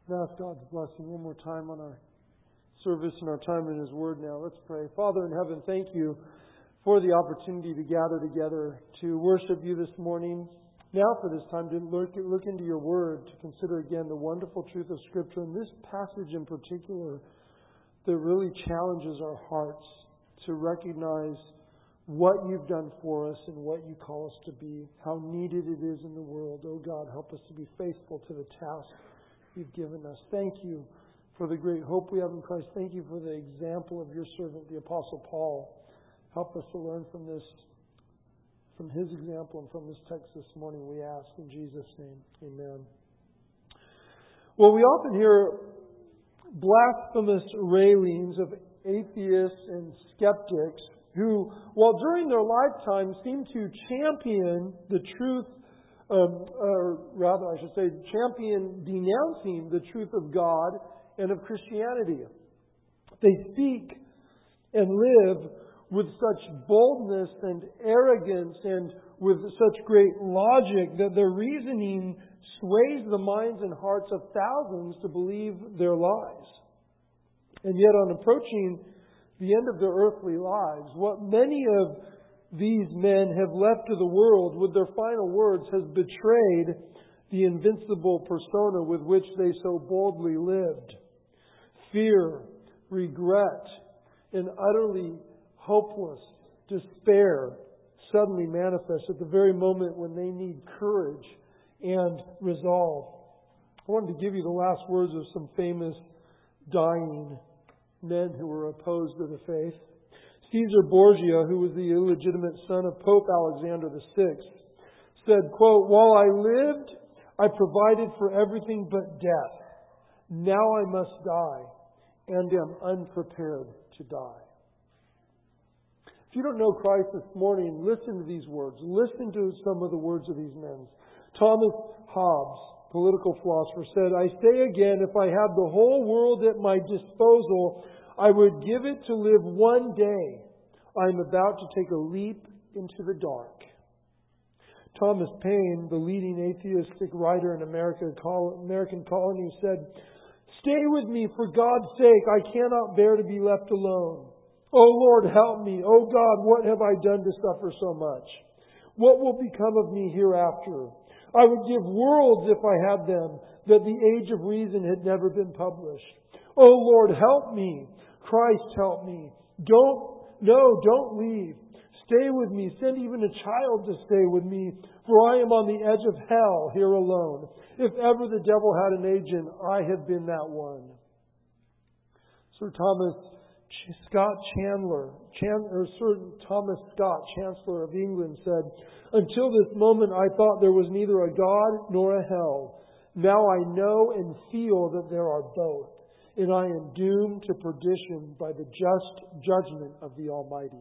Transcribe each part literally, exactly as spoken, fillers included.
And ask God's blessing one more time on our service and our time in His Word now. Let's pray. Father in heaven, thank You for the opportunity to gather together to worship You this morning. Now for this time to look, look into Your Word, to consider again the wonderful truth of Scripture. And this passage in particular that really challenges our hearts to recognize what You've done for us and what You call us to be, how needed it is in the world. Oh God, help us to be faithful to the task You've given us. Thank You for the great hope we have in Christ. Thank You for the example of Your servant, the Apostle Paul. Help us to learn from this, from his example and from this text this morning, we ask in Jesus' name. Amen. Well, we often hear blasphemous railings of atheists and skeptics who, while during their lifetime seem to champion the truth, um, or rather I should say champion denouncing the truth of God and of Christianity. They speak and live with such boldness and arrogance and with such great logic that their reasoning sways the minds and hearts of thousands to believe their lies. And yet on approaching the end of their earthly lives, what many of these men have left to the world with their final words has betrayed the invincible persona with which they so boldly lived. Fear, regret, and utterly hopeless despair suddenly manifest at the very moment when they need courage and resolve. I wanted to give you the last words of some famous dying men who were opposed to the faith. Caesar Borgia, who was the illegitimate son of Pope Alexander the Sixth, said, quote, "While I lived, I provided for everything but death. Now I must die, and am unprepared to die." If you don't know Christ this morning, listen to these words. Listen to some of the words of these men. Thomas Hobbes, political philosopher, said, "I say again, if I had the whole world at my disposal, I would give it to live one day. I am about to take a leap into the dark." Thomas Paine, the leading atheistic writer in America, American colony, said, "Stay with me for God's sake. I cannot bear to be left alone. Oh Lord, help me. Oh God, what have I done to suffer so much? What will become of me hereafter? I would give worlds if I had them, that the age of reason had never been published. Oh Lord, help me. Christ, help me. Don't, no, don't leave. Stay with me. Send even a child to stay with me, for I am on the edge of hell here alone. If ever the devil had an agent, I have been that one." Sir Thomas Scott Chandler, Chan, or Sir Thomas Scott, Chancellor of England, said, "Until this moment I thought there was neither a God nor a hell. Now I know and feel that there are both, and I am doomed to perdition by the just judgment of the Almighty."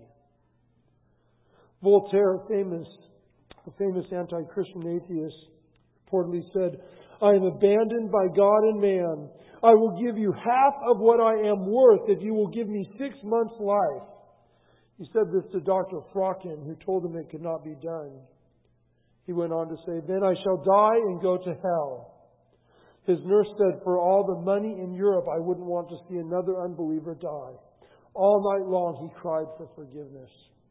Voltaire, famous, a famous anti-Christian atheist, reportedly said, "I am abandoned by God and man. I will give you half of what I am worth if you will give me six months' life." He said this to Doctor Frockin, who told him it could not be done. He went on to say, "Then I shall die and go to hell." His nurse said, "For all the money in Europe, I wouldn't want to see another unbeliever die." All night long he cried for forgiveness.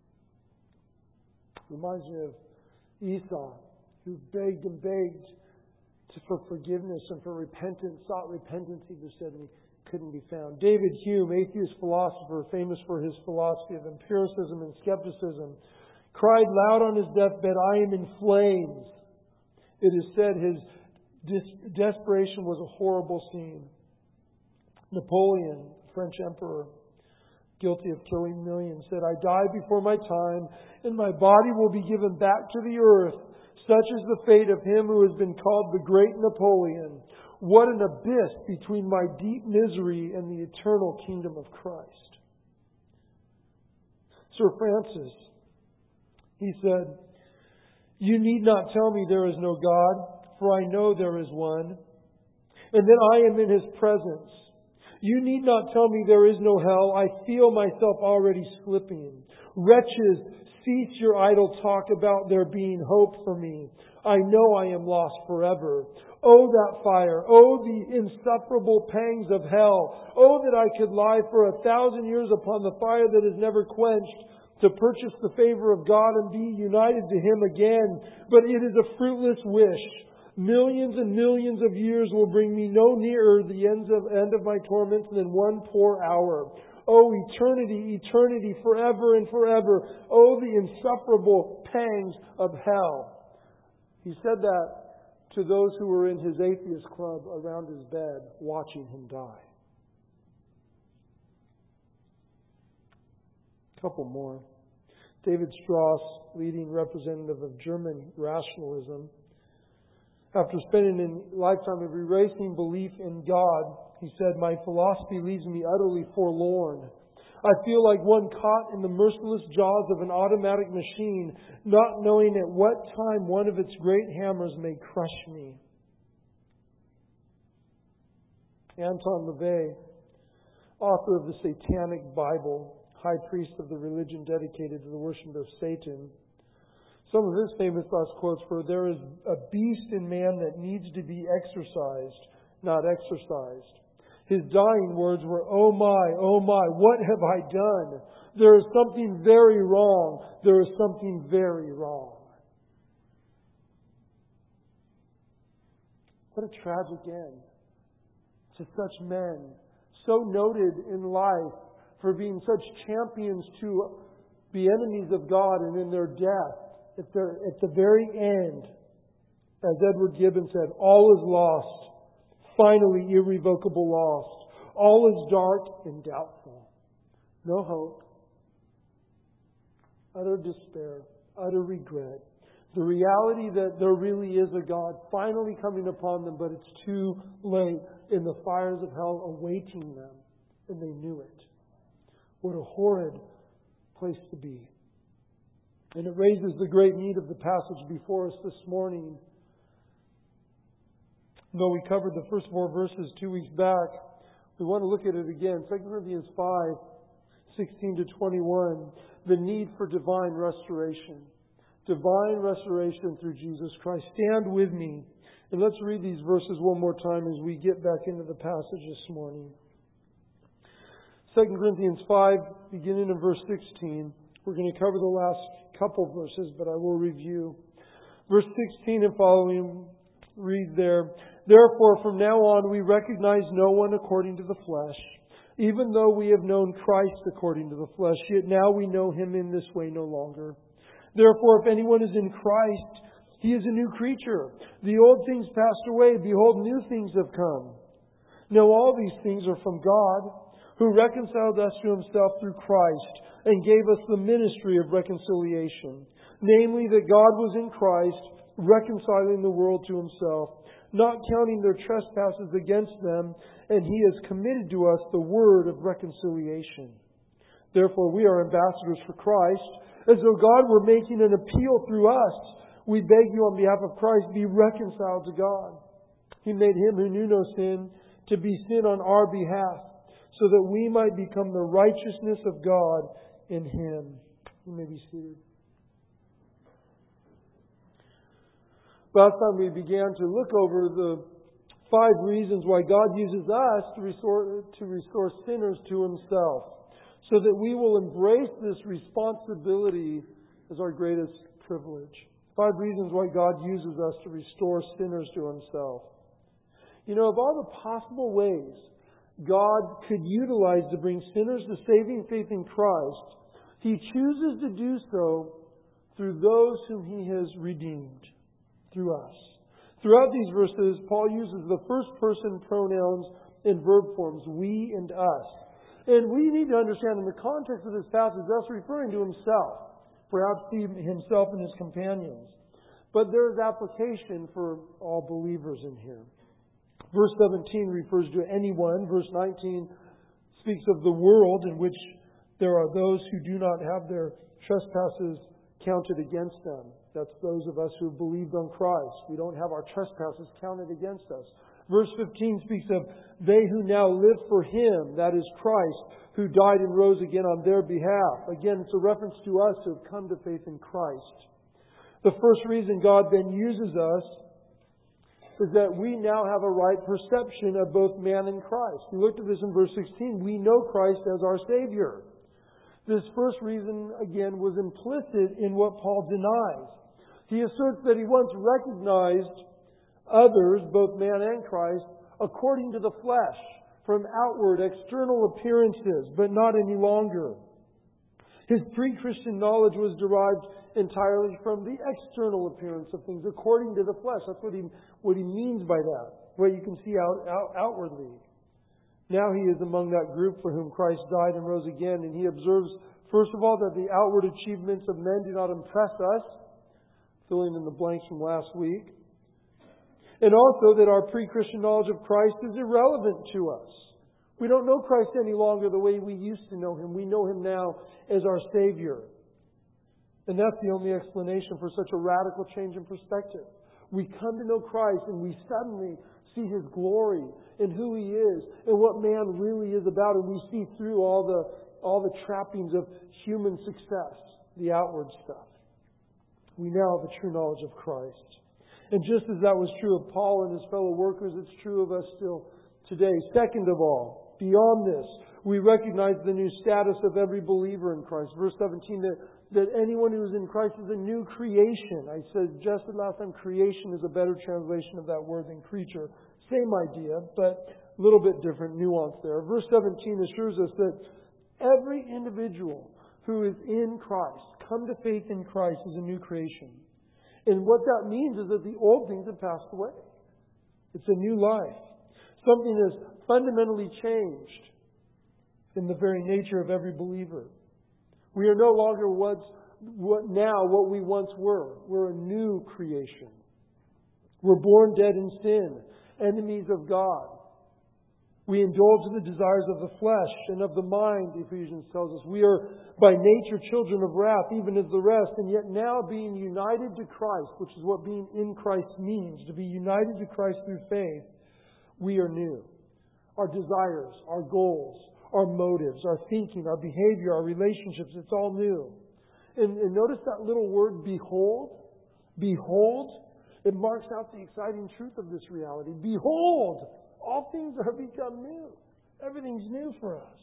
Reminds me of Esau, who begged and begged for forgiveness and for repentance, sought repentance, he was said, and couldn't be found. David Hume, atheist philosopher, famous for his philosophy of empiricism and skepticism, cried loud on his deathbed, "I am in flames." It is said his dis- desperation was a horrible scene. Napoleon, the French emperor, guilty of killing millions, said, "I die before my time, and my body will be given back to the earth. Such is the fate of him who has been called the great Napoleon. What an abyss between my deep misery and the eternal kingdom of Christ." Sir Francis, he said, "You need not tell me there is no God, for I know there is one, and that I am in His presence. You need not tell me there is no hell. I feel myself already slipping. Wretches, cease your idle talk about there being hope for me. I know I am lost forever. Oh, that fire. Oh, the insufferable pangs of hell. Oh, that I could lie for a thousand years upon the fire that is never quenched, to purchase the favor of God and be united to Him again. But it is a fruitless wish. Millions and millions of years will bring me no nearer the ends of, end of my torments than one poor hour. Oh, eternity, eternity, forever and forever. Oh, the insufferable pangs of hell. He said that to those who were in his atheist club around his bed, watching him die. A couple more. David Strauss, leading representative of German rationalism, after spending a lifetime of erasing belief in God, he said, "My philosophy leaves me utterly forlorn. I feel like one caught in the merciless jaws of an automatic machine, not knowing at what time one of its great hammers may crush me." Anton LaVey, author of the Satanic Bible, high priest of the religion dedicated to the worship of Satan, some of his famous last quotes were, "There is a beast in man that needs to be exorcised, not exercised." His dying words were, "Oh my, oh my, what have I done? There is something very wrong. There is something very wrong." What a tragic end to such men, so noted in life for being such champions to be enemies of God, and in their death, at, their, at the very end, as Edward Gibbon said, all is lost. Finally, irrevocable lost. All is dark and doubtful. No hope. Utter despair. Utter regret. The reality that there really is a God finally coming upon them, but it's too late, in the fires of hell awaiting them. And they knew it. What a horrid place to be. And it raises the great need of the passage before us this morning. Though we covered the first four verses two weeks back, we want to look at it again. Second Corinthians five, sixteen to twenty-one. The need for divine restoration. Divine restoration through Jesus Christ. Stand with me. And let's read these verses one more time as we get back into the passage this morning. Second Corinthians five, beginning in verse sixteen. We're going to cover the last couple verses, but I will review. Verse sixteen and following, read there. "Therefore, from now on, we recognize no one according to the flesh. Even though we have known Christ according to the flesh, yet now we know Him in this way no longer. Therefore, if anyone is in Christ, he is a new creature. The old things passed away. Behold, new things have come. Now all these things are from God, who reconciled us to Himself through Christ, and gave us the ministry of reconciliation. Namely, that God was in Christ, reconciling the world to Himself, not counting their trespasses against them, and He has committed to us the word of reconciliation. Therefore, we are ambassadors for Christ, as though God were making an appeal through us. We beg you on behalf of Christ, be reconciled to God. He made Him who knew no sin to be sin on our behalf, so that we might become the righteousness of God in Him." You may be seated. Last time we began to look over the five reasons why God uses us to restore, to restore sinners to Himself, so that we will embrace this responsibility as our greatest privilege. Five reasons why God uses us to restore sinners to Himself. You know, of all the possible ways God could utilize to bring sinners to saving faith in Christ, He chooses to do so through those whom He has redeemed, through us. Throughout these verses, Paul uses the first person pronouns in verb forms, we and us. And we need to understand in the context of this passage, that's referring to Himself, perhaps Himself and His companions. But there is application for all believers in here. Verse seventeen refers to anyone. Verse nineteen speaks of the world in which there are those who do not have their trespasses counted against them. That's those of us who have believed on Christ. We don't have our trespasses counted against us. Verse fifteen speaks of they who now live for Him, that is Christ, who died and rose again on their behalf. Again, it's a reference to us who have come to faith in Christ. The first reason God then uses us is that we now have a right perception of both man and Christ. We looked at this in verse sixteen. We know Christ as our Savior. This first reason, again, was implicit in what Paul denies. He asserts that he once recognized others, both man and Christ, according to the flesh, from outward, external appearances, but not any longer. His pre-Christian knowledge was derived entirely from the external appearance of things, according to the flesh. That's what he what he means by that, what you can see out, out outwardly. Now he is among that group for whom Christ died and rose again, and he observes, first of all, that the outward achievements of men do not impress us, filling in the blanks from last week, and also that our pre-Christian knowledge of Christ is irrelevant to us. We don't know Christ any longer the way we used to know Him. We know Him now as our Savior. And that's the only explanation for such a radical change in perspective. We come to know Christ and we suddenly see His glory and who He is and what man really is about. And we see through all the, all the trappings of human success, the outward stuff. We now have a true knowledge of Christ. And just as that was true of Paul and his fellow workers, it's true of us still today. Second of all, beyond this, we recognize the new status of every believer in Christ. Verse seventeen, that, that anyone who is in Christ is a new creation. I said just last time, creation is a better translation of that word than creature. Same idea, but a little bit different nuance there. Verse seventeen assures us that every individual who is in Christ, come to faith in Christ, is a new creation. And what that means is that the old things have passed away. It's a new life. Something has fundamentally changed in the very nature of every believer. We are no longer what's, what now what we once were. We're a new creation. We're born dead in sin, enemies of God. We indulge in the desires of the flesh and of the mind, Ephesians tells us. We are by nature children of wrath, even as the rest, and yet now being united to Christ, which is what being in Christ means, to be united to Christ through faith, we are new. Our desires, our goals, our motives, our thinking, our behavior, our relationships, it's all new. And, and notice that little word, behold. Behold. It marks out the exciting truth of this reality. Behold! All things are become new. Everything's new for us.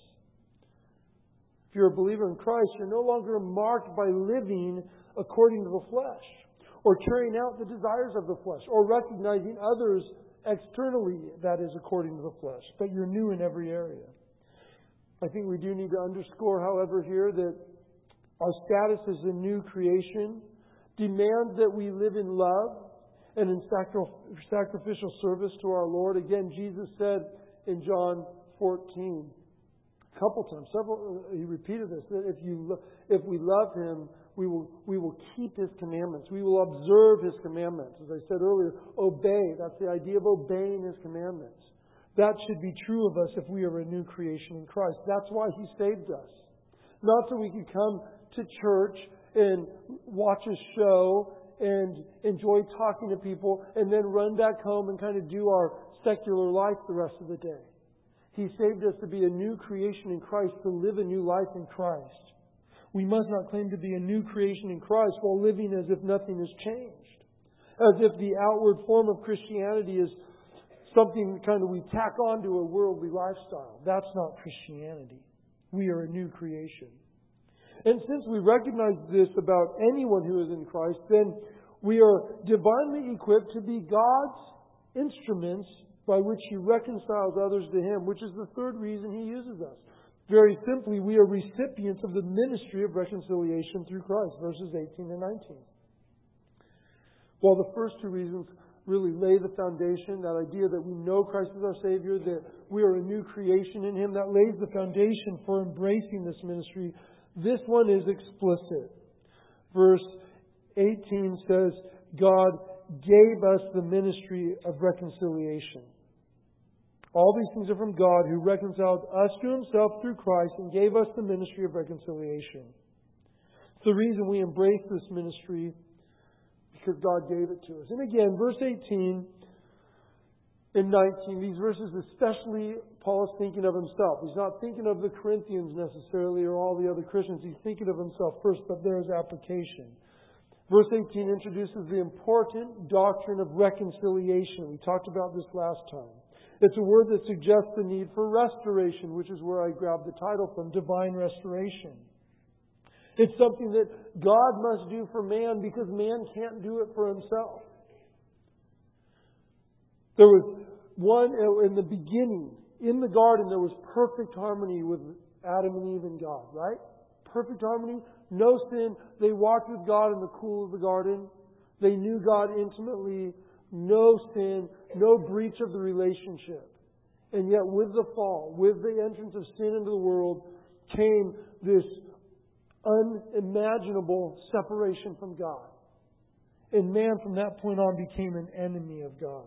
If you're a believer in Christ, you're no longer marked by living according to the flesh, or carrying out the desires of the flesh, or recognizing others externally, that is, according to the flesh. But you're new in every area. I think we do need to underscore, however, here that our status as a new creation demands that we live in love and in sacrificial service to our Lord. Again, Jesus said in John fourteen, a couple times, several, he repeated this, that if you if we love Him, we will we will keep His commandments. We will observe His commandments. As I said earlier, obey. That's the idea of obeying His commandments. That should be true of us if we are a new creation in Christ. That's why He saved us. Not so we could come to church and watch a show and enjoy talking to people and then run back home and kind of do our secular life the rest of the day. He saved us to be a new creation in Christ, to live a new life in Christ. We must not claim to be a new creation in Christ while living as if nothing has changed. As if the outward form of Christianity is something kind of we tack on to a worldly lifestyle. That's not Christianity. We are a new creation. And since we recognize this about anyone who is in Christ, then we are divinely equipped to be God's instruments by which He reconciles others to Him, which is the third reason He uses us. Very simply, we are recipients of the ministry of reconciliation through Christ, verses eighteen and nineteen. While the first two reasons really lay the foundation, that idea that we know Christ is our Savior, that we are a new creation in Him, that lays the foundation for embracing this ministry. This one is explicit. Verse eighteen says, God gave us the ministry of reconciliation. All these things are from God, who reconciled us to Himself through Christ and gave us the ministry of reconciliation. It's the reason we embrace this ministry, because God gave it to us. And again, verse eighteen and nineteen, these verses especially, Paul is thinking of himself. He's not thinking of the Corinthians necessarily or all the other Christians. He's thinking of himself first, but there is application. Verse eighteen introduces the important doctrine of reconciliation. We talked about this last time. It's a word that suggests the need for restoration, which is where I grabbed the title from, divine restoration. It's something that God must do for man because man can't do it for himself. There was one in the beginning, in the garden, there was perfect harmony with Adam and Eve and God, right? Perfect harmony, no sin. They walked with God in the cool of the garden. They knew God intimately, no sin, no breach of the relationship. And yet with the fall, with the entrance of sin into the world, came this unimaginable separation from God. And man from that point on became an enemy of God.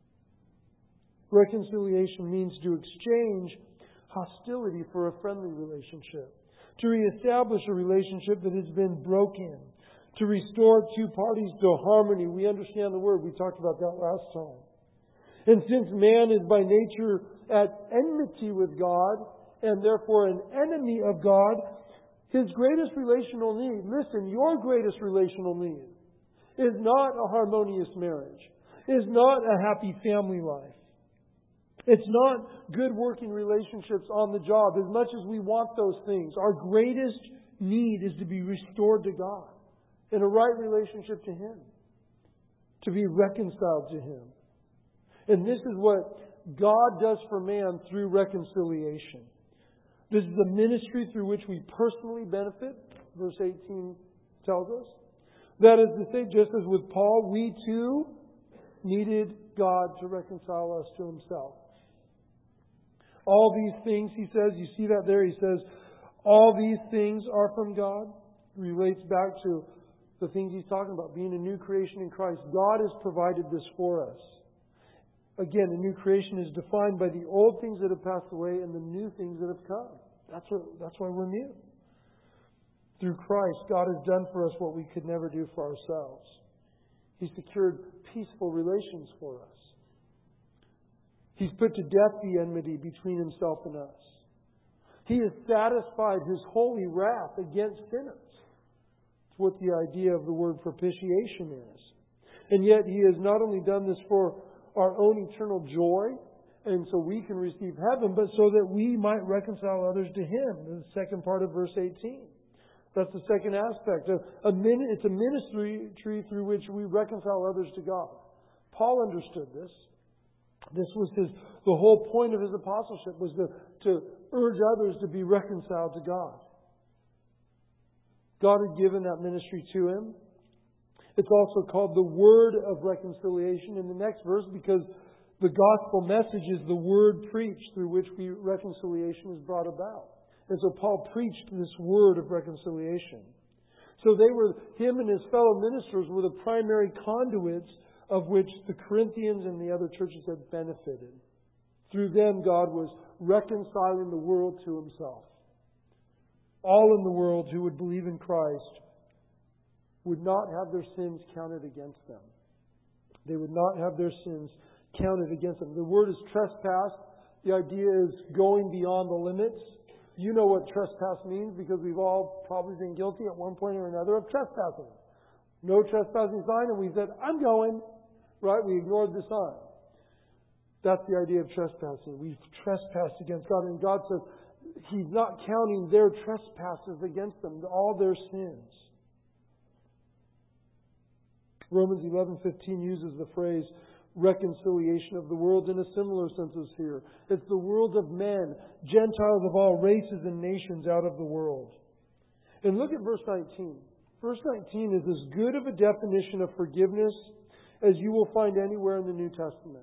Reconciliation means to exchange hostility for a friendly relationship. To reestablish a relationship that has been broken. To restore two parties to harmony. We understand the word. We talked about that last time. And since man is by nature at enmity with God, and therefore an enemy of God, his greatest relational need, listen, your greatest relational need is not a harmonious marriage. Is not a happy family life. It's not good working relationships on the job. As much as we want those things, our greatest need is to be restored to God in a right relationship to Him. To be reconciled to Him. And this is what God does for man through reconciliation. This is the ministry through which we personally benefit, verse eighteen tells us. That is to say, just as with Paul, we too needed God to reconcile us to Himself. All these things, he says, you see that there, he says, all these things are from God. It relates back to the things he's talking about, being a new creation in Christ. God has provided this for us. Again, a new creation is defined by the old things that have passed away and the new things that have come. That's what, that's why we're new. Through Christ, God has done for us what we could never do for ourselves. He's secured peaceful relations for us. He's put to death the enmity between Himself and us. He has satisfied His holy wrath against sinners. It's what the idea of the word propitiation is. And yet He has not only done this for our own eternal joy, and so we can receive heaven, but so that we might reconcile others to Him. The second part of verse eighteen. That's the second aspect. A, a min, it's a ministry through which we reconcile others to God. Paul understood this. This was his, the whole point of his apostleship was to, to urge others to be reconciled to God. God had given that ministry to him. It's also called the word of reconciliation in the next verse because the gospel message is the word preached through which we, reconciliation is brought about. And so Paul preached this word of reconciliation. So they were, him and his fellow ministers were the primary conduits of which the Corinthians and the other churches had benefited. Through them, God was reconciling the world to Himself. All in the world who would believe in Christ would not have their sins counted against them. They would not have their sins counted against them. The word is trespass. The idea is going beyond the limits. You know what trespass means because we've all probably been guilty at one point or another of trespassing. No trespassing sign, and we said, I'm going. Right? We ignored the sign. That's the idea of trespassing. We've trespassed against God. And God says He's not counting their trespasses against them, all their sins. Romans eleven fifteen uses the phrase reconciliation of the world in a similar sense as here. It's the world of men, Gentiles of all races and nations out of the world. And look at verse nineteen. Verse nineteen is as good of a definition of forgiveness as you will find anywhere in the New Testament.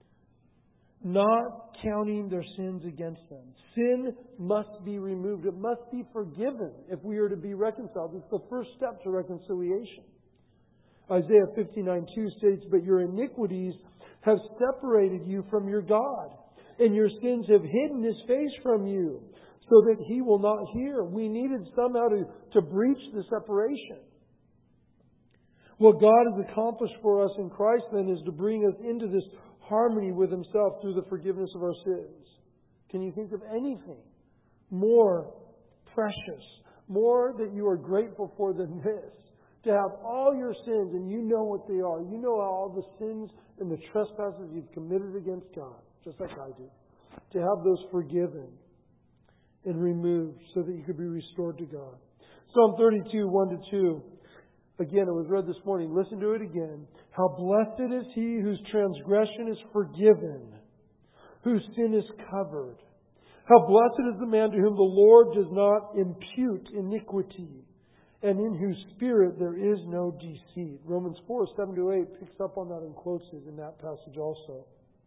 Not counting their sins against them. Sin must be removed. It must be forgiven if we are to be reconciled. It's the first step to reconciliation. Isaiah fifty-nine two states, but your iniquities have separated you from your God, and your sins have hidden His face from you, so that He will not hear. We needed somehow to, to breach the separation. What God has accomplished for us in Christ then is to bring us into this harmony with Himself through the forgiveness of our sins. Can you think of anything more precious, more that you are grateful for than this? To have all your sins, and you know what they are. You know all the sins and the trespasses you've committed against God, just like I do. To have those forgiven and removed so that you could be restored to God. Psalm thirty-two, one to two. Again, it was read this morning. Listen to it again. How blessed is he whose transgression is forgiven, whose sin is covered. How blessed is the man to whom the Lord does not impute iniquity, and in whose spirit there is no deceit. Romans four, seven to eight picks up on that and quotes it in that passage also.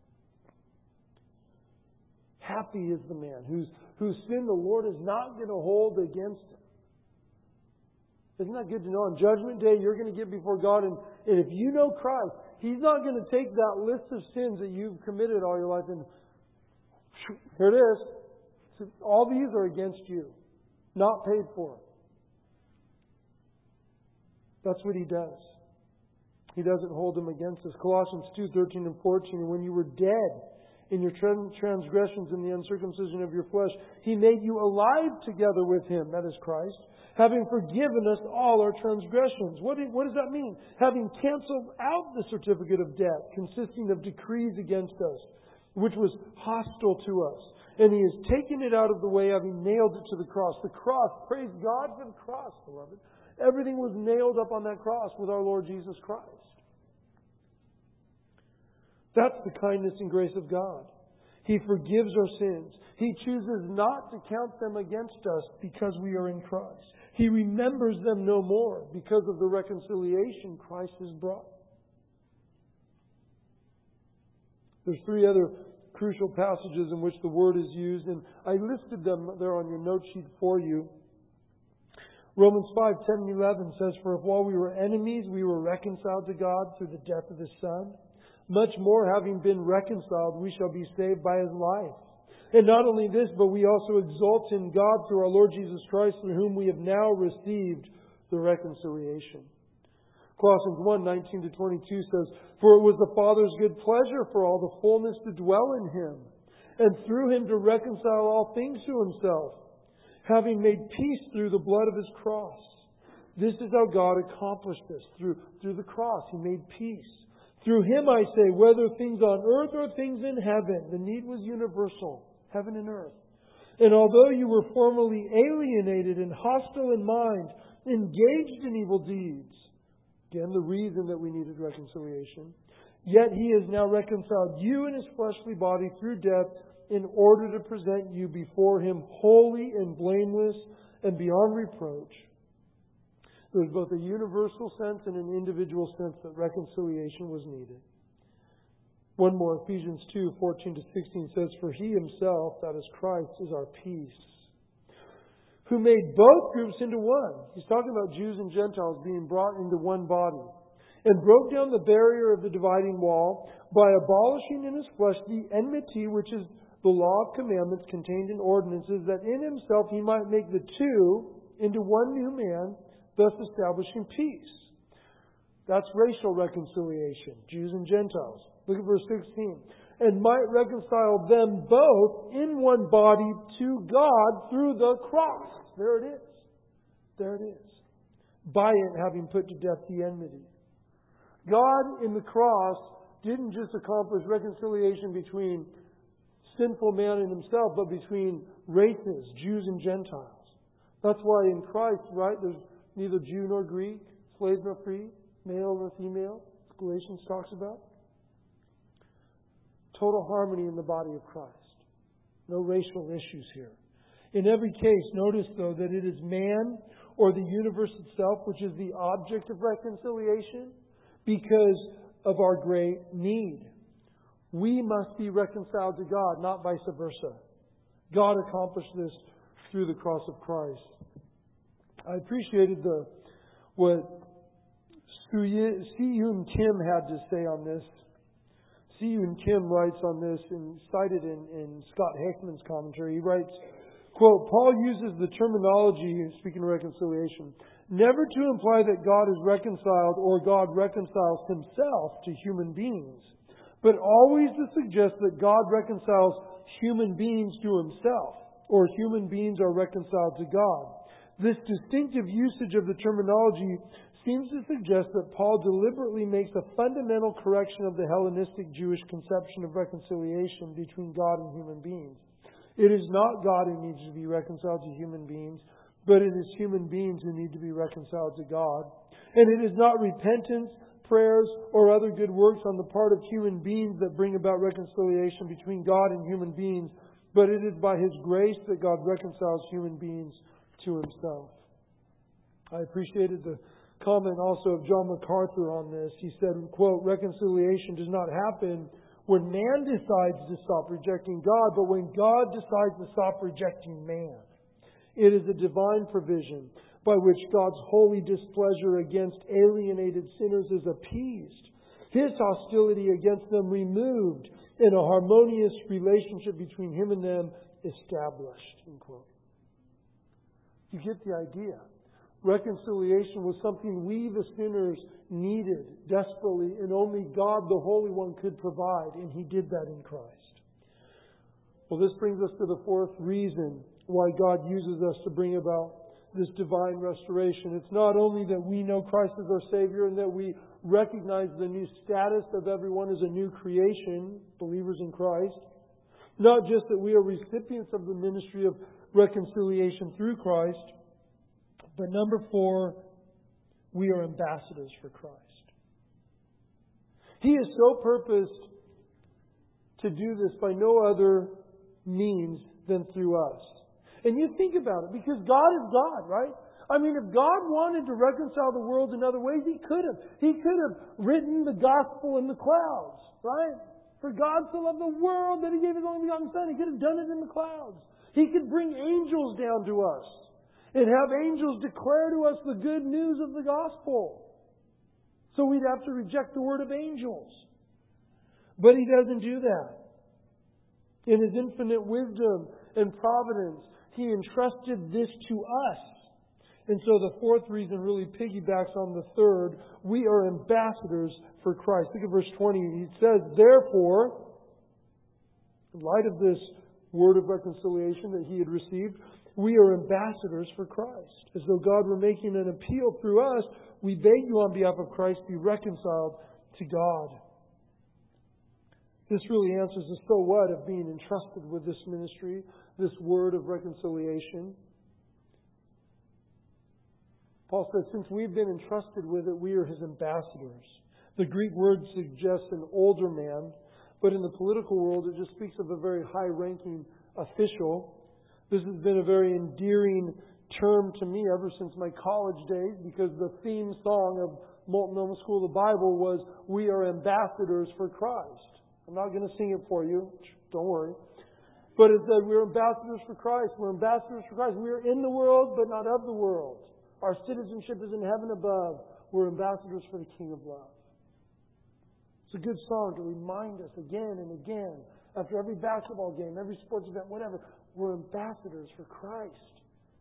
Happy is the man whose, whose sin the Lord is not going to hold against him. Isn't that good to know? On Judgment Day, you're going to get before God, and, and if you know Christ, He's not going to take that list of sins that you've committed all your life and here it is. So all these are against you, not paid for. That's what He does. He doesn't hold them against us. Colossians two, thirteen and fourteen. When you were dead in your transgressions and the uncircumcision of your flesh, He made you alive together with Him, that is Christ, having forgiven us all our transgressions. What, do, what does that mean? Having canceled out the certificate of debt consisting of decrees against us, which was hostile to us. And He has taken it out of the way, having nailed it to the cross. The cross, praise God for the cross, beloved. Everything was nailed up on that cross with our Lord Jesus Christ. That's the kindness and grace of God. He forgives our sins. He chooses not to count them against us because we are in Christ. He remembers them no more because of the reconciliation Christ has brought. There's three other crucial passages in which the word is used, and I listed them there on your note sheet for you. Romans five, ten and eleven says, For if while we were enemies, we were reconciled to God through the death of His Son, much more, having been reconciled, we shall be saved by His life. And not only this, but we also exult in God through our Lord Jesus Christ, through whom we have now received the reconciliation. Colossians one, nineteen to twenty-two says, For it was the Father's good pleasure for all the fullness to dwell in Him, and through Him to reconcile all things to Himself, having made peace through the blood of His cross. This is how God accomplished this. Through, through the cross, He made peace. Through Him, I say, whether things on earth or things in heaven. The need was universal, heaven and earth. And although you were formerly alienated and hostile in mind, engaged in evil deeds, again, the reason that we needed reconciliation, yet He has now reconciled you in His fleshly body through death in order to present you before Him holy and blameless and beyond reproach. There was both a universal sense and an individual sense that reconciliation was needed. One more, Ephesians two, fourteen to sixteen says, For He Himself, that is Christ, is our peace, who made both groups into one. He's talking about Jews and Gentiles being brought into one body, and broke down the barrier of the dividing wall by abolishing in His flesh the enmity, which is the law of commandments contained in ordinances, that in Himself He might make the two into one new man, thus establishing peace. That's racial reconciliation, Jews and Gentiles. Look at verse sixteen. And might reconcile them both in one body to God through the cross. There it is. There it is. By it having put to death the enmity. God in the cross didn't just accomplish reconciliation between sinful man and Himself, but between races, Jews and Gentiles. That's why in Christ, right, there's neither Jew nor Greek, slave nor free, male nor female, Galatians talks about. Total harmony in the body of Christ. No racial issues here. In every case, notice though that it is man or the universe itself which is the object of reconciliation because of our great need. We must be reconciled to God, not vice versa. God accomplished this through the cross of Christ. I appreciated the what Si-Yoon Kim had to say on this. Si-Yoon Kim writes on this and cited in, in Scott Heckman's commentary. He writes, quote, Paul uses the terminology, speaking of reconciliation, never to imply that God is reconciled or God reconciles Himself to human beings, but always to suggest that God reconciles human beings to Himself, or human beings are reconciled to God. This distinctive usage of the terminology seems to suggest that Paul deliberately makes a fundamental correction of the Hellenistic Jewish conception of reconciliation between God and human beings. It is not God who needs to be reconciled to human beings, but it is human beings who need to be reconciled to God. And it is not repentance, prayers, or other good works on the part of human beings that bring about reconciliation between God and human beings, but it is by His grace that God reconciles human beings to Himself. I appreciated the comment also of John MacArthur on this. He said, quote, "Reconciliation does not happen when man decides to stop rejecting God, but when God decides to stop rejecting man. It is a divine provision by which God's holy displeasure against alienated sinners is appeased, His hostility against them removed, and a harmonious relationship between Him and them established." End quote. You get the idea. Reconciliation was something we, the sinners, needed desperately, and only God, the Holy One, could provide, and He did that in Christ. Well, this brings us to the fourth reason why God uses us to bring about this divine restoration. It's not only that we know Christ as our Savior and that we recognize the new status of everyone as a new creation, believers in Christ. Not just that we are recipients of the ministry of reconciliation through Christ, but number four, we are ambassadors for Christ. He is so purposed to do this by no other means than through us. And you think about it, because God is God, right? I mean, if God wanted to reconcile the world in other ways, He could have. He could have written the gospel in the clouds, right? For God so loved the world that He gave His only begotten Son. He could have done it in the clouds. He could bring angels down to us and have angels declare to us the good news of the gospel. So we'd have to reject the word of angels. But He doesn't do that. In His infinite wisdom and providence, He entrusted this to us. And so the fourth reason really piggybacks on the third. We are ambassadors for Christ. Look at verse twenty. He says, "Therefore," in light of this word of reconciliation that he had received, "we are ambassadors for Christ." As though God were making an appeal through us, we beg you on behalf of Christ, be reconciled to God. This really answers the so what of being entrusted with this ministry, this word of reconciliation. Paul says, since we've been entrusted with it, we are His ambassadors. The Greek word suggests an older man, but in the political world it just speaks of a very high-ranking official. This has been a very endearing term to me ever since my college days, because the theme song of Multnomah School of the Bible was, "We are ambassadors for Christ." I'm not going to sing it for you. Don't worry. But it said, we're ambassadors for Christ. We're ambassadors for Christ. We are in the world, but not of the world. Our citizenship is in heaven above. We're ambassadors for the King of love. It's a good song to remind us again and again, after every basketball game, every sports event, whatever, we're ambassadors for Christ.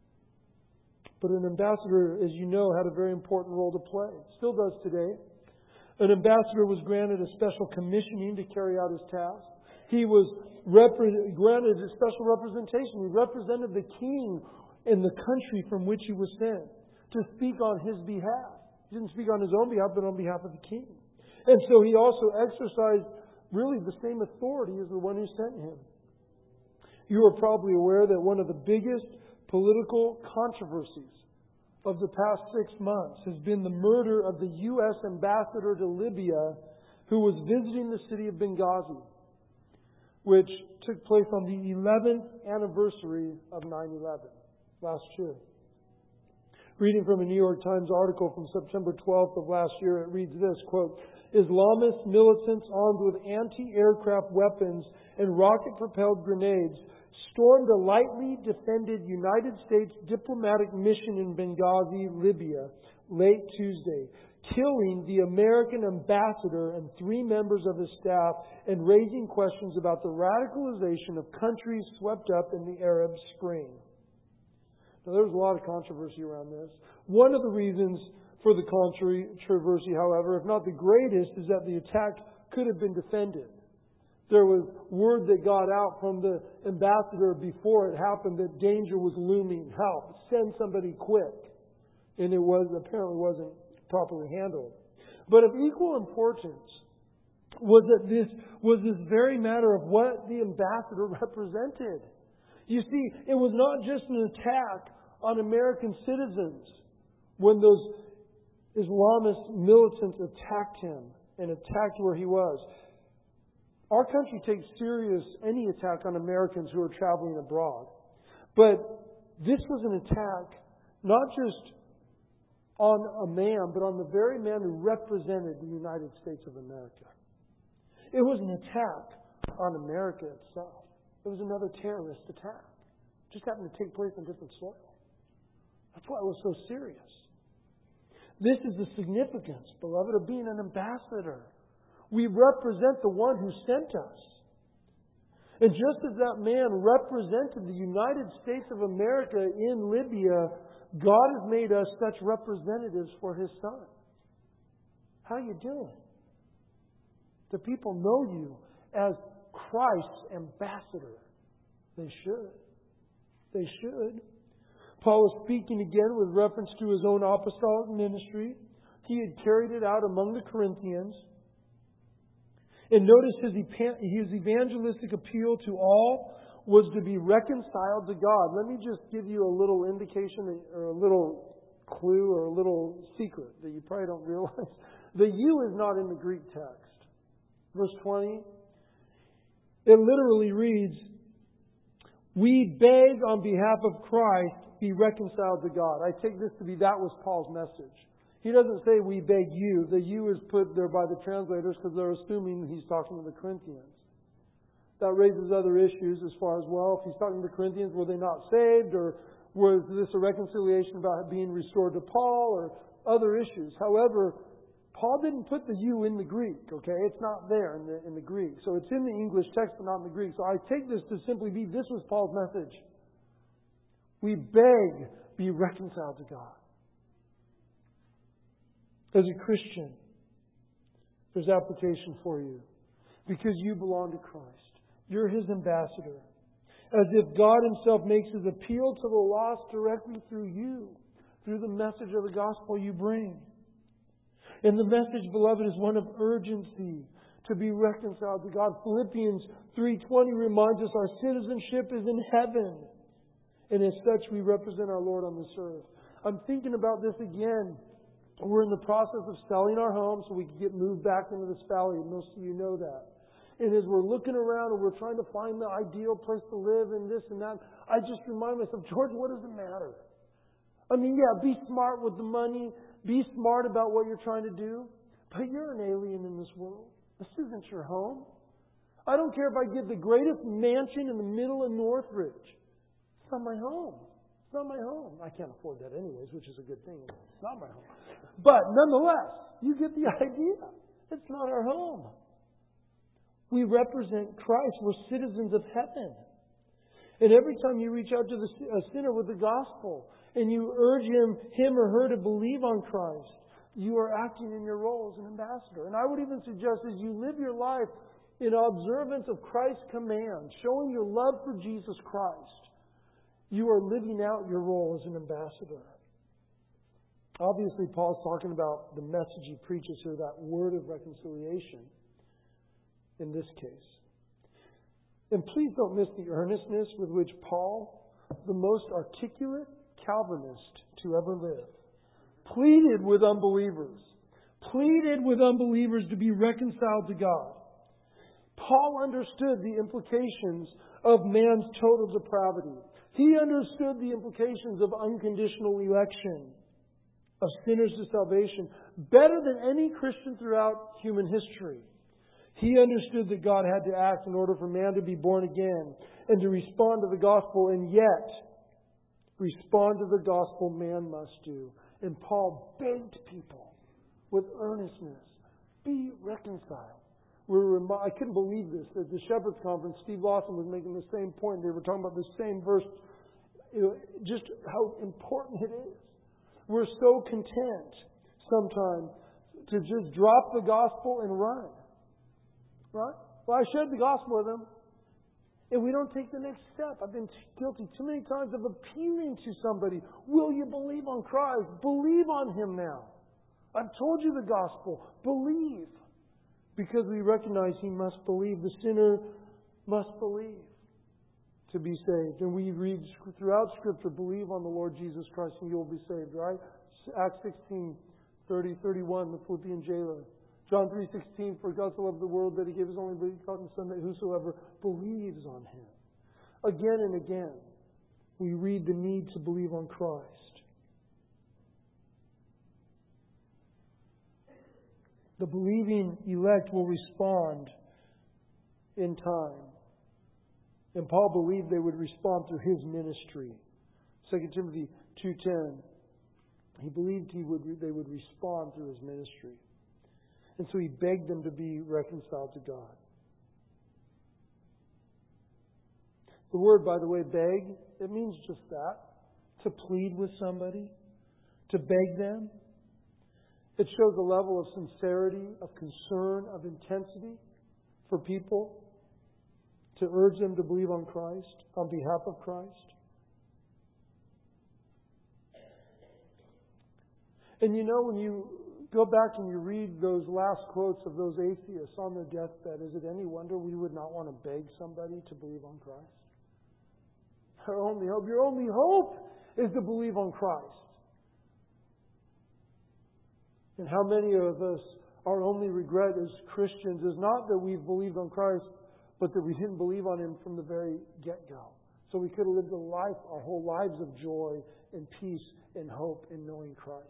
But an ambassador, as you know, had a very important role to play. Still does today. An ambassador was granted a special commissioning to carry out his task. He was repre- granted a special representation. He represented the king in the country from which he was sent to speak on his behalf. He didn't speak on his own behalf, but on behalf of the king. And so he also exercised really the same authority as the one who sent him. You are probably aware that one of the biggest political controversies of the past six months has been the murder of the U S ambassador to Libya, who was visiting the city of Benghazi, which took place on the eleventh anniversary of nine eleven last year. Reading from a New York Times article from September twelfth of last year, it reads this, quote, "Islamist militants armed with anti-aircraft weapons and rocket-propelled grenades stormed a lightly defended United States diplomatic mission in Benghazi, Libya, late Tuesday, killing the American ambassador and three members of his staff and raising questions about the radicalization of countries swept up in the Arab Spring." Now, there was a lot of controversy around this. One of the reasons for the controversy, however, if not the greatest, is that the attack could have been defended. There was word that got out from the ambassador before it happened that danger was looming. Help. Send somebody quick. And it was apparently wasn't properly handled. But of equal importance was that this was this very matter of what the ambassador represented. You see, it was not just an attack on American citizens when those Islamist militants attacked him and attacked where he was. Our country takes serious any attack on Americans who are traveling abroad. But this was an attack not just on a man, but on the very man who represented the United States of America. It was an attack on America itself. It was another terrorist attack. It just happened to take place on different soil. That's why it was so serious. This is the significance, beloved, of being an ambassador. We represent the one who sent us. And just as that man represented the United States of America in Libya, God has made us such representatives for His Son. How are you doing? Do people know you as Christ's ambassador? They should. They should. Paul was speaking again with reference to his own apostolic ministry. He had carried it out among the Corinthians. And notice his, his evangelistic appeal to all was to be reconciled to God. Let me just give you a little indication or a little clue or a little secret that you probably don't realize. The you is not in the Greek text. Verse twenty, it literally reads, "We beg on behalf of Christ, be reconciled to God." I take this to be that was Paul's message. He doesn't say we beg you. The you is put there by the translators because they're assuming he's talking to the Corinthians. That raises other issues as far as, well, if he's talking to the Corinthians, were they not saved? Or was this a reconciliation about being restored to Paul? Or other issues. However, Paul didn't put the you in the Greek, okay? It's not there in the, in the Greek. So it's in the English text but not in the Greek. So I take this to simply be, this was Paul's message. We beg, be reconciled to God. As a Christian, there's application for you. Because you belong to Christ. You're His ambassador. As if God Himself makes His appeal to the lost directly through you. Through the message of the gospel you bring. And the message, beloved, is one of urgency. To be reconciled to God. Philippians three twenty reminds us our citizenship is in heaven. And as such, we represent our Lord on this earth. I'm thinking about this again. We're in the process of selling our home so we can get moved back into this valley. Most of you know that. And as we're looking around and we're trying to find the ideal place to live and this and that, I just remind myself, George, what does it matter? I mean, yeah, be smart with the money. Be smart about what you're trying to do. But you're an alien in this world. This isn't your home. I don't care if I get the greatest mansion in the middle of Northridge. It's not my home. It's not my home. I can't afford that anyways, which is a good thing. It's not my home. But nonetheless, you get the idea. It's not our home. We represent Christ. We're citizens of heaven. And every time you reach out to the, a sinner with the gospel and you urge him, him or her to believe on Christ, you are acting in your role as an ambassador. And I would even suggest as you live your life in observance of Christ's command, showing your love for Jesus Christ, you are living out your role as an ambassador. Obviously, Paul's talking about the message he preaches here, that word of reconciliation in this case. And please don't miss the earnestness with which Paul, the most articulate Calvinist to ever live, pleaded with unbelievers, pleaded with unbelievers to be reconciled to God. Paul understood the implications of man's total depravity. He understood the implications of unconditional election, of sinners to salvation, better than any Christian throughout human history. He understood that God had to act in order for man to be born again and to respond to the gospel, and yet respond to the gospel man must do. And Paul begged people with earnestness, be reconciled. We're rem- I couldn't believe this. At the Shepherd's Conference, Steve Lawson was making the same point. They were talking about the same verse, you know, just how important it is. We're so content sometimes to just drop the gospel and run. Right? Well, I shared the gospel with them. And we don't take the next step. I've been guilty too many times of appealing to somebody. Will you believe on Christ? Believe on Him now. I've told you the gospel. Believe. Because we recognize he must believe. The sinner must believe to be saved. And we read throughout Scripture, believe on the Lord Jesus Christ and you'll be saved, right? Acts sixteen, thirty, thirty-one, the Philippian jailer. John three sixteen, for God so loved the world that he gave his only begotten Son, that whosoever believes on him. Again and again, we read the need to believe on Christ. The believing elect will respond in time. And Paul believed they would respond through his ministry. Second Timothy two ten. He believed he would they would respond through his ministry. And so he begged them to be reconciled to God. The word, by the way, beg, it means just that. To plead with somebody. To beg them. It shows a level of sincerity, of concern, of intensity for people. To urge them to believe on Christ, on behalf of Christ. And you know, when you go back and you read those last quotes of those atheists on their deathbed, is it any wonder we would not want to beg somebody to believe on Christ? Our only hope, your only hope is to believe on Christ. And how many of us, our only regret as Christians is not that we've believed on Christ, but that we didn't believe on Him from the very get-go. So we could have lived a life, our whole lives of joy and peace and hope in knowing Christ.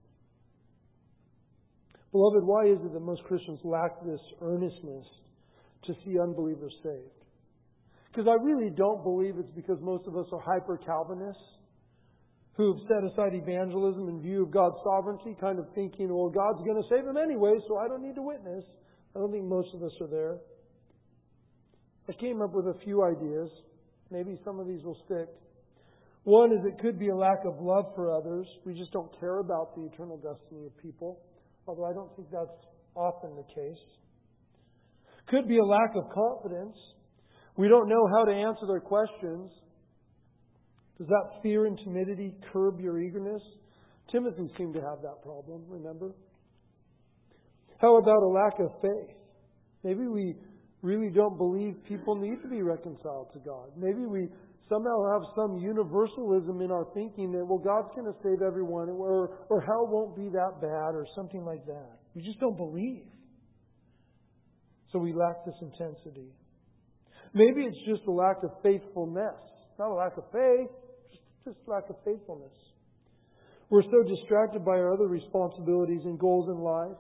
Beloved, why is it that most Christians lack this earnestness to see unbelievers saved? Because I really don't believe it's because most of us are hyper-Calvinists who have set aside evangelism in view of God's sovereignty, kind of thinking, well, God's going to save them anyway, so I don't need to witness. I don't think most of us are there. I came up with a few ideas. Maybe some of these will stick. One is it could be a lack of love for others. We just don't care about the eternal destiny of people, although I don't think that's often the case. Could be a lack of confidence. We don't know how to answer their questions. Does that fear and timidity curb your eagerness? Timothy seemed to have that problem, remember? How about a lack of faith? Maybe we really don't believe people need to be reconciled to God. Maybe we somehow have some universalism in our thinking that, well, God's going to save everyone, or, or hell won't be that bad, or something like that. We just don't believe. So we lack this intensity. Maybe it's just a lack of faithfulness. Not a lack of faith, just, just lack of faithfulness. We're so distracted by our other responsibilities and goals in life.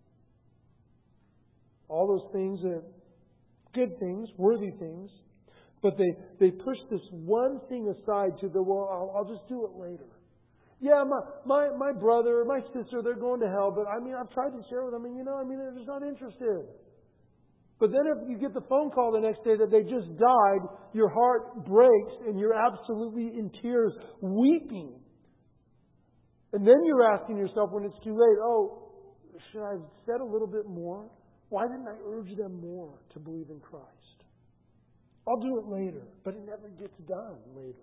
All those things that good things, worthy things, but they, they push this one thing aside to the, well, I'll, I'll just do it later. Yeah, my, my my brother, my sister, they're going to hell, but I mean, I've tried to share with them, and you know, I mean, they're just not interested. But then if you get the phone call the next day that they just died, your heart breaks and you're absolutely in tears, weeping. And then you're asking yourself when it's too late, oh, should I have said a little bit more? Why didn't I urge them more to believe in Christ? I'll do it later, but it never gets done later.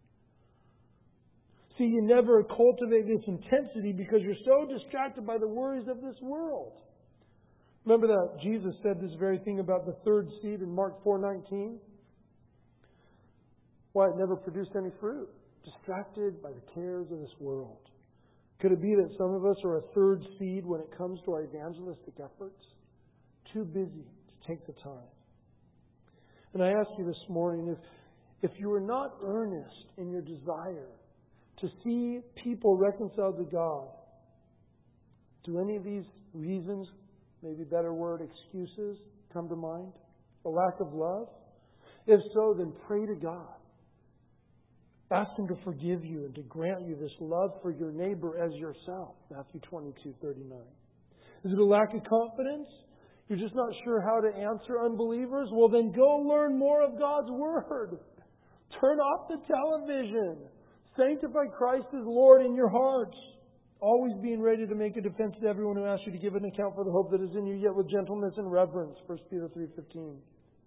See, you never cultivate this intensity because you're so distracted by the worries of this world. Remember that Jesus said this very thing about the third seed in Mark four nineteen? Why, it never produced any fruit. Distracted by the cares of this world. Could it be that some of us are a third seed when it comes to our evangelistic efforts? Too busy to take the time. And I ask you this morning, if, if you are not earnest in your desire to see people reconciled to God, do any of these reasons, maybe better word, excuses, come to mind? A lack of love? If so, then pray to God. Ask Him to forgive you and to grant you this love for your neighbor as yourself. Matthew twenty-two thirty-nine. Is it a lack of confidence? You're just not sure how to answer unbelievers? Well, then go learn more of God's Word. Turn off the television. Sanctify Christ as Lord in your hearts. Always being ready to make a defense to everyone who asks you to give an account for the hope that is in you, yet with gentleness and reverence. First Peter three fifteen.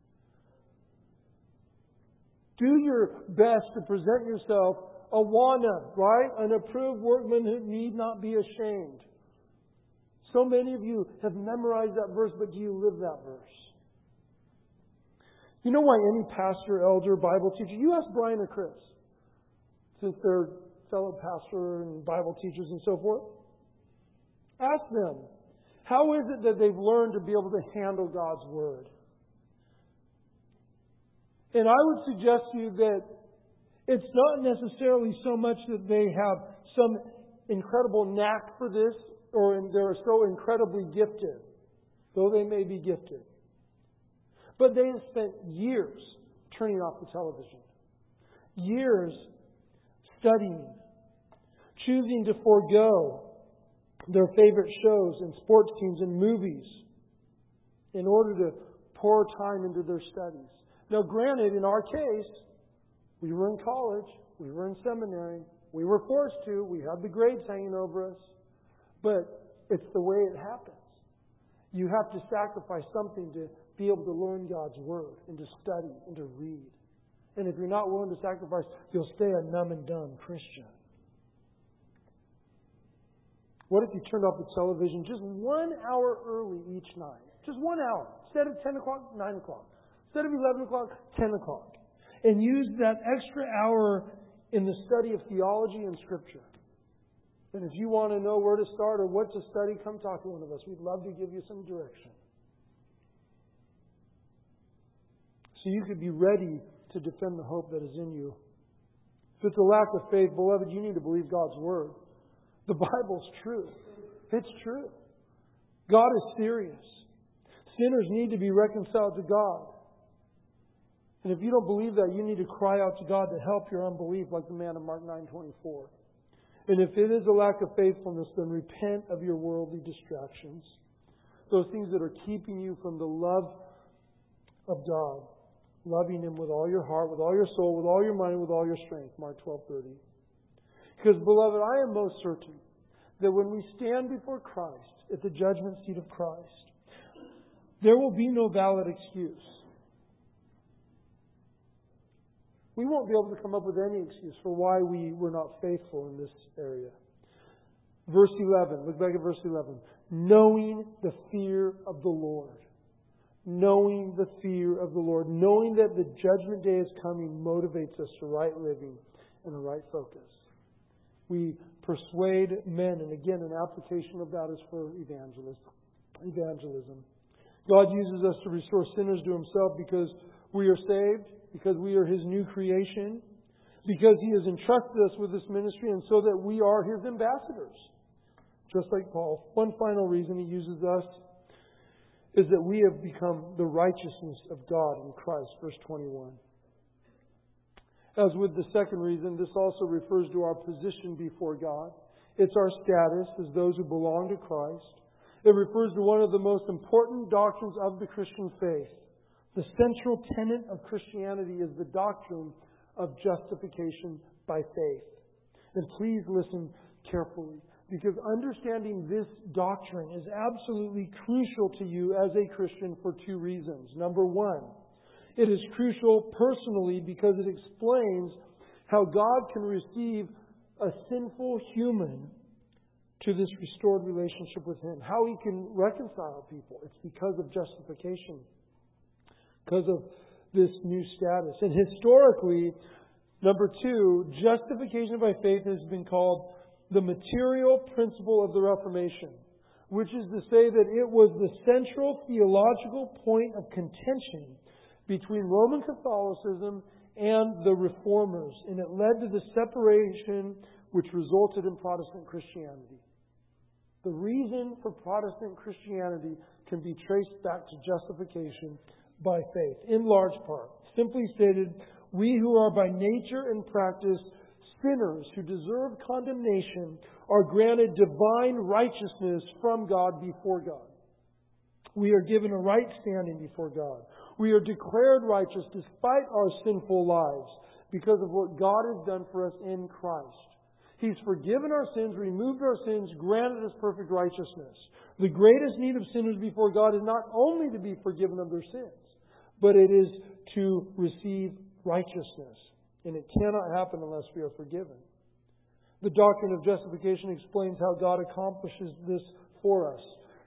Do your best to present yourself awana, right? An approved workman who need not be ashamed. So many of you have memorized that verse, but do you live that verse? You know why any pastor, elder, Bible teacher, you ask Brian or Chris, since they're fellow pastor and Bible teachers and so forth, ask them, how is it that they've learned to be able to handle God's Word? And I would suggest to you that it's not necessarily so much that they have some incredible knack for this or they're so incredibly gifted, though they may be gifted. But they have spent years turning off the television, years studying, choosing to forego their favorite shows and sports teams and movies in order to pour time into their studies. Now, granted, in our case, we were in college, we were in seminary, we were forced to, we had the grades hanging over us, but it's the way it happens. You have to sacrifice something to be able to learn God's Word and to study and to read. And if you're not willing to sacrifice, you'll stay a numb and dumb Christian. What if you turned off the television just one hour early each night? Just one hour. Instead of ten o'clock, nine o'clock. Instead of eleven o'clock, ten o'clock. And use that extra hour in the study of theology and Scripture. And if you want to know where to start or what to study, come talk to one of us. We'd love to give you some direction. So you could be ready to defend the hope that is in you. If it's a lack of faith, beloved, you need to believe God's Word. The Bible's true. It's true. God is serious. Sinners need to be reconciled to God. And if you don't believe that, you need to cry out to God to help your unbelief, like the man in Mark nine twenty-four. And if it is a lack of faithfulness, then repent of your worldly distractions. Those things that are keeping you from the love of God. Loving Him with all your heart, with all your soul, with all your mind, with all your strength. Mark twelve thirty. Because, beloved, I am most certain that when we stand before Christ, at the judgment seat of Christ, there will be no valid excuse. We won't be able to come up with any excuse for why we were not faithful in this area. Verse eleven. Look back at verse eleven. Knowing the fear of the Lord. Knowing the fear of the Lord. Knowing that the judgment day is coming motivates us to right living and a right focus. We persuade men. And again, an application of that is for evangelism. Evangelism. God uses us to restore sinners to Himself because we are saved, because we are His new creation, because He has entrusted us with this ministry, and so that we are His ambassadors. Just like Paul. One final reason He uses us is that we have become the righteousness of God in Christ. Verse twenty-one. As with the second reason, this also refers to our position before God. It's our status as those who belong to Christ. It refers to one of the most important doctrines of the Christian faith. The central tenet of Christianity is the doctrine of justification by faith. And please listen carefully, because understanding this doctrine is absolutely crucial to you as a Christian for two reasons. Number one, it is crucial personally because it explains how God can receive a sinful human to this restored relationship with Him. How He can reconcile people. It's because of justification. Because of this new status. And historically, number two, justification by faith has been called the material principle of the Reformation, which is to say that it was the central theological point of contention between Roman Catholicism and the Reformers, and it led to the separation which resulted in Protestant Christianity. The reason for Protestant Christianity can be traced back to justification by faith, in large part. Simply stated, we who are by nature and practice sinners who deserve condemnation are granted divine righteousness from God before God. We are given a right standing before God. We are declared righteous despite our sinful lives because of what God has done for us in Christ. He's forgiven our sins, removed our sins, granted us perfect righteousness. The greatest need of sinners before God is not only to be forgiven of their sins, but it is to receive righteousness. And it cannot happen unless we are forgiven. The doctrine of justification explains how God accomplishes this for us.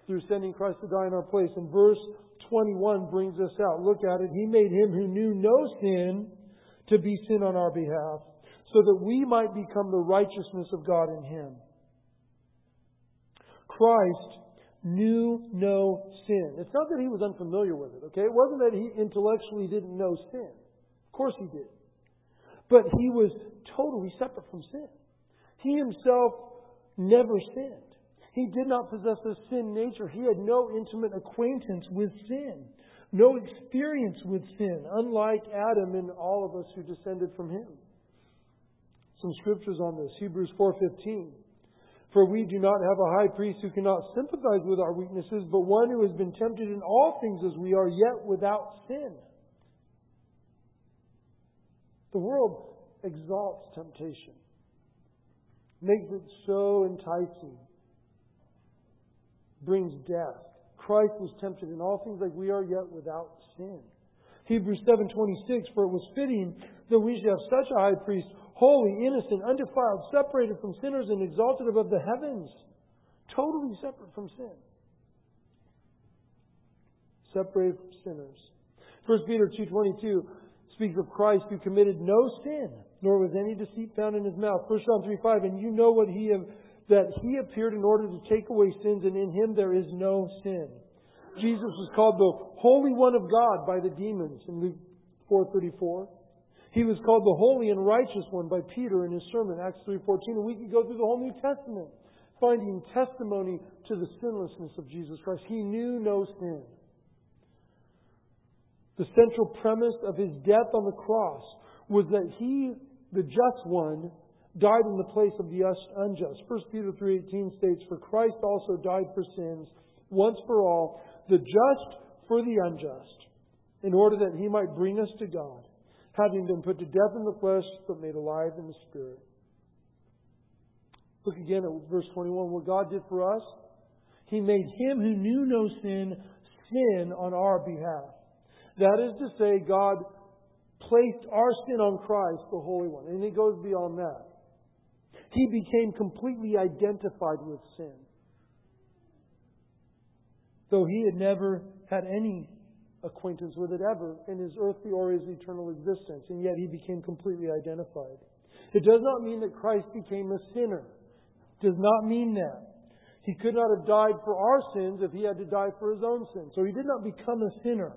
through sending Christ to die in our place. And verse twenty-one brings us out. Look at it. He made Him who knew no sin to be sin on our behalf, so that we might become the righteousness of God in Him. Christ knew no sin. It's not that He was unfamiliar with it, okay? It wasn't that He intellectually didn't know sin. Of course He did. But He was totally separate from sin. He Himself never sinned. He did not possess a sin nature. He had no intimate acquaintance with sin. No experience with sin, unlike Adam and all of us who descended from him. Some scriptures on this. Hebrews four fifteen. For we do not have a high priest who cannot sympathize with our weaknesses, but one who has been tempted in all things as we are, yet without sin. The world exalts temptation. Makes it so enticing. Brings death. Christ was tempted in all things like we are, yet without sin. Hebrews seven twenty-six. For it was fitting that we should have such a high priest, holy, innocent, undefiled, separated from sinners, and exalted above the heavens. Totally separate from sin. Separated from sinners. First Peter two twenty-two speaks of Christ who committed no sin, nor was any deceit found in His mouth. First John three five. And you know what He have, that He appeared in order to take away sins, and in Him there is no sin. Jesus was called the Holy One of God by the demons in Luke four thirty-four. He was called the Holy and Righteous One by Peter in his sermon, Acts three fourteen. And we could go through the whole New Testament, finding testimony to the sinlessness of Jesus Christ. He knew no sin. The central premise of His death on the cross was that He, the just one, died in the place of the unjust. First Peter three eighteen states, For Christ also died for sins, once for all, the just for the unjust, in order that He might bring us to God, having been put to death in the flesh, but made alive in the Spirit. Look again at verse twenty-one. What God did for us, He made Him who knew no sin, sin on our behalf. That is to say, God placed our sin on Christ, the Holy One. And it goes beyond that. He became completely identified with sin. Though He had never had any acquaintance with it ever in His earthly or His eternal existence. And yet He became completely identified. It does not mean that Christ became a sinner. It does not mean that. He could not have died for our sins if He had to die for His own sins. So He did not become a sinner.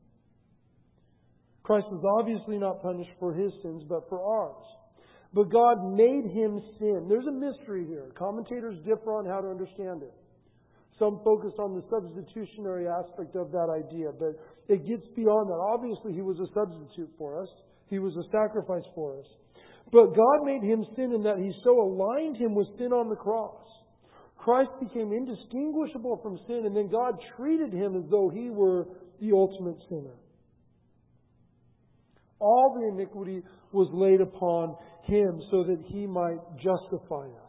Christ was obviously not punished for His sins, but for ours. But God made Him sin. There's a mystery here. Commentators differ on how to understand it. Some focus on the substitutionary aspect of that idea, but it gets beyond that. Obviously, He was a substitute for us. He was a sacrifice for us. But God made Him sin in that He so aligned Him with sin on the cross. Christ became indistinguishable from sin, and then God treated Him as though He were the ultimate sinner. All the iniquity was laid upon Him so that He might justify us.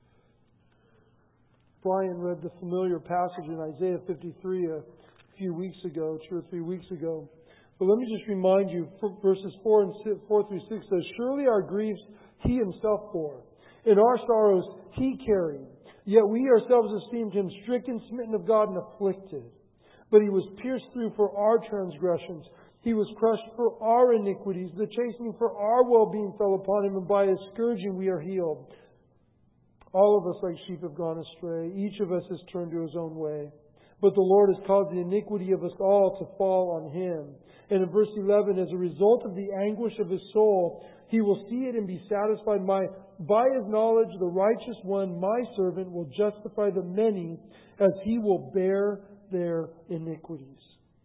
Brian read the familiar passage in Isaiah fifty-three a few weeks ago, two or three weeks ago. But let me just remind you, verses four and six, four through six says, Surely our griefs He Himself bore, and our sorrows He carried. Yet we ourselves esteemed Him stricken, smitten of God, and afflicted. But He was pierced through for our transgressions. He was crushed for our iniquities. The chastening for our well-being fell upon Him, and by His scourging we are healed. All of us like sheep have gone astray. Each of us has turned to his own way. But the Lord has caused the iniquity of us all to fall on Him. And in verse eleven, as a result of the anguish of His soul, He will see it and be satisfied. My, by His knowledge, the righteous one, my servant, will justify the many, as He will bear their iniquities.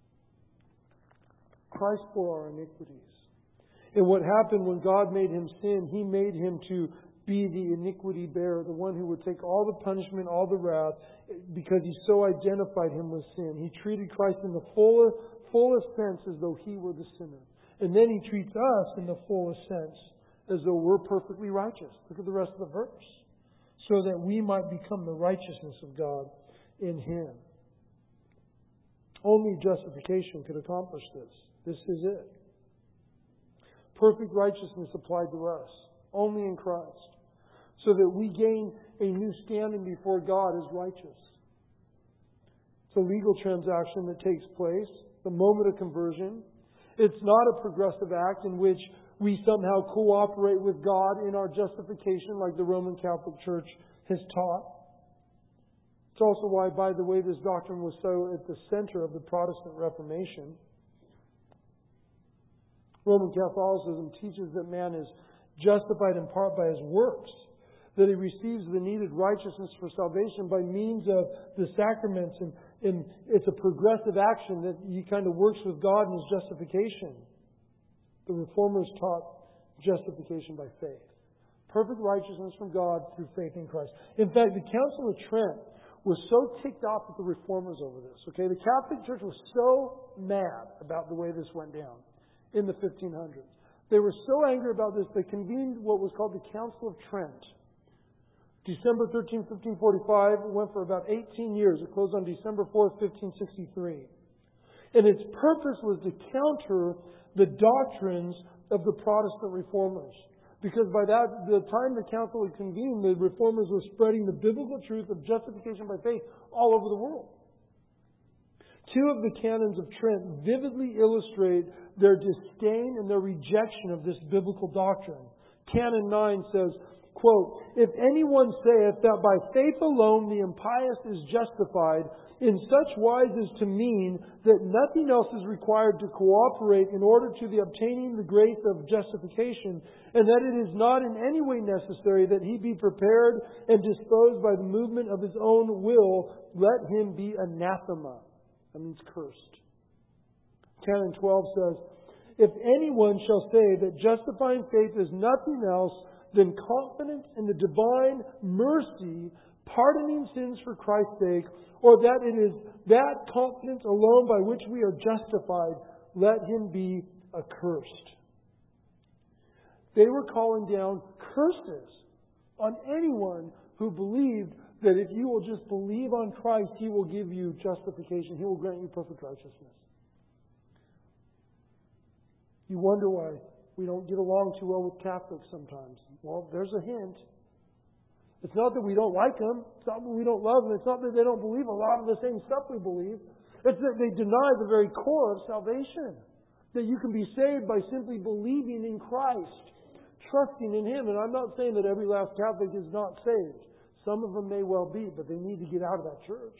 Christ bore our iniquities. And what happened when God made Him sin, He made Him to be the iniquity bearer, the one who would take all the punishment, all the wrath, because He so identified Him with sin. He treated Christ in the fullest, fullest sense as though He were the sinner. And then He treats us in the fullest sense as though we're perfectly righteous. Look at the rest of the verse. So that we might become the righteousness of God in Him. Only justification could accomplish this. This is it. Perfect righteousness applied to us. Only in Christ. So that we gain a new standing before God as righteous. It's a legal transaction that takes place, the moment of conversion. It's not a progressive act in which we somehow cooperate with God in our justification like the Roman Catholic Church has taught. It's also why, by the way, this doctrine was so at the center of the Protestant Reformation. Roman Catholicism teaches that man is justified in part by his works, that he receives the needed righteousness for salvation by means of the sacraments, and, and it's a progressive action that he kind of works with God in his justification. The Reformers taught justification by faith. Perfect righteousness from God through faith in Christ. In fact, the Council of Trent was so ticked off at the Reformers over this. Okay, the Catholic Church was so mad about the way this went down in the fifteen hundreds. They were so angry about this, they convened what was called the Council of Trent. December thirteenth, fifteen forty-five, it went for about eighteen years. It closed on December fourth, fifteen sixty-three. And its purpose was to counter the doctrines of the Protestant Reformers. Because by that, the time the council had convened, the Reformers were spreading the biblical truth of justification by faith all over the world. Two of the canons of Trent vividly illustrate their disdain and their rejection of this biblical doctrine. Canon nine says, quote, "If anyone saith that by faith alone the impious is justified, in such wise as to mean that nothing else is required to cooperate in order to the obtaining the grace of justification, and that it is not in any way necessary that he be prepared and disposed by the movement of his own will, let him be anathema." That means cursed. Canon twelve says, "If anyone shall say that justifying faith is nothing else than confidence in the divine mercy, pardoning sins for Christ's sake, or that it is that confidence alone by which we are justified, let him be accursed." They were calling down curses on anyone who believed that if you will just believe on Christ, He will give you justification. He will grant you perfect righteousness. You wonder why we don't get along too well with Catholics sometimes. Well, there's a hint. It's not that we don't like them. It's not that we don't love them. It's not that they don't believe a lot of the same stuff we believe. It's that they deny the very core of salvation. That you can be saved by simply believing in Christ, trusting in Him. And I'm not saying that every last Catholic is not saved. Some of them may well be, but they need to get out of that church.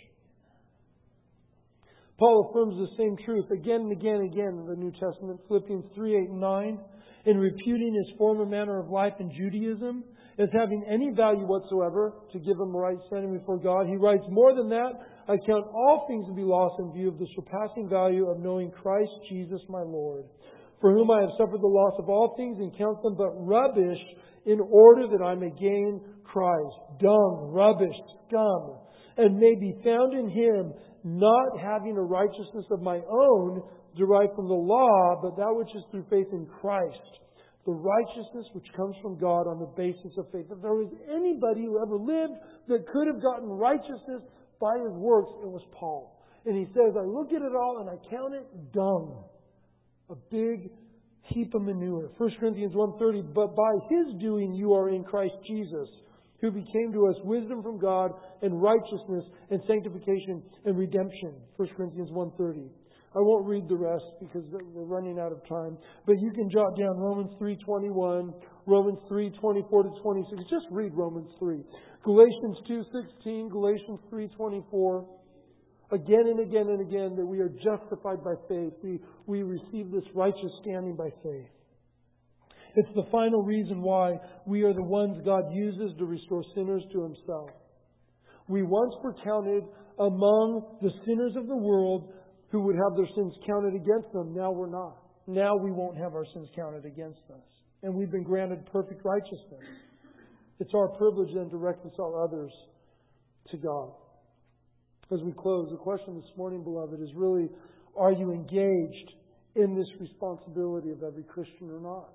Paul affirms the same truth again and again and again in the New Testament. Philippians three, eight, and nine. In reputing his former manner of life in Judaism as having any value whatsoever to give him a right standing before God, he writes, "More than that, I count all things to be lost in view of the surpassing value of knowing Christ Jesus my Lord, for whom I have suffered the loss of all things and count them but rubbish in order that I may gain Christ." Dung, rubbish, scum. "And may be found in Him, not having a righteousness of my own derived from the law, but that which is through faith in Christ, the righteousness which comes from God on the basis of faith." If there was anybody who ever lived that could have gotten righteousness by his works, it was Paul. And he says, "I look at it all and I count it dung." A big heap of manure. First Corinthians one thirty, "But by His doing you are in Christ Jesus, who became to us wisdom from God and righteousness and sanctification and redemption." First Corinthians one thirty. I won't read the rest because we're running out of time. But you can jot down Romans three twenty-one, Romans three twenty-four to twenty-six. Just read Romans three. Galatians two sixteen, Galatians three twenty-four. Again and again and again that we are justified by faith. We, we receive this righteous standing by faith. It's the final reason why we are the ones God uses to restore sinners to Himself. We once were counted among the sinners of the world who would have their sins counted against them. Now we're not. Now we won't have our sins counted against us. And we've been granted perfect righteousness. It's our privilege then to reconcile others to God. As we close, the question this morning, beloved, is really, are you engaged in this responsibility of every Christian or not?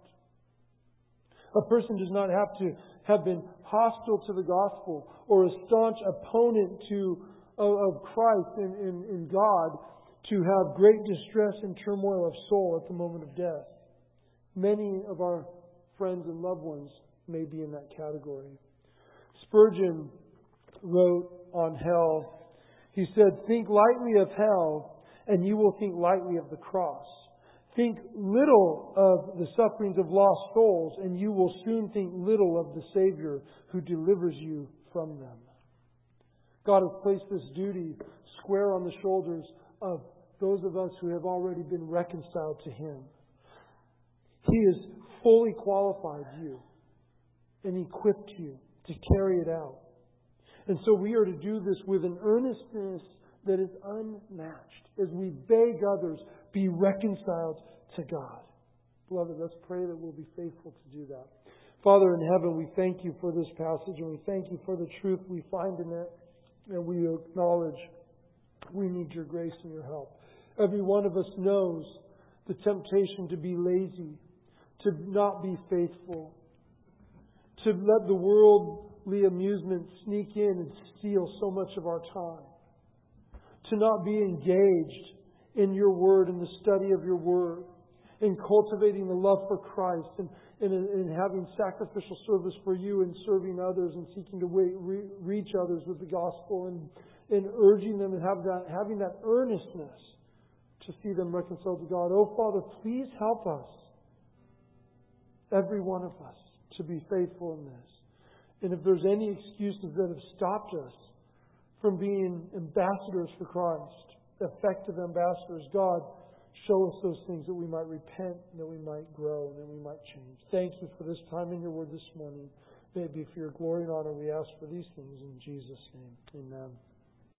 A person does not have to have been hostile to the gospel or a staunch opponent to of, of Christ in, in, in God to have great distress and turmoil of soul at the moment of death. Many of our friends and loved ones may be in that category. Spurgeon wrote on hell, He said, think lightly of hell, and you will think lightly of the cross. Think little of the sufferings of lost souls, and you will soon think little of the Savior who delivers you from them. God has placed this duty square on the shoulders of those of us who have already been reconciled to Him. He has fully qualified you and equipped you to carry it out. And so we are to do this with an earnestness that is unmatched as we beg others, be reconciled to God. Beloved, let's pray that we'll be faithful to do that. Father in heaven, we thank You for this passage, and we thank You for the truth we find in it, and we acknowledge we need Your grace and Your help. Every one of us knows the temptation to be lazy, to not be faithful, to let the worldly amusement sneak in and steal so much of our time, to not be engaged in Your Word and the study of Your Word, in cultivating the love for Christ, and in, in having sacrificial service for You, and serving others, and seeking to wait, re, reach others with the gospel, and, and urging them and have that, having that earnestness to see them reconciled to God. Oh, Father, please help us, every one of us, to be faithful in this. And if there's any excuses that have stopped us from being ambassadors for Christ, effective ambassadors, God, show us those things that we might repent, and that we might grow, and that we might change. Thank You for this time in Your Word this morning. May it be for Your glory and honor. We ask for these things in Jesus' name. Amen.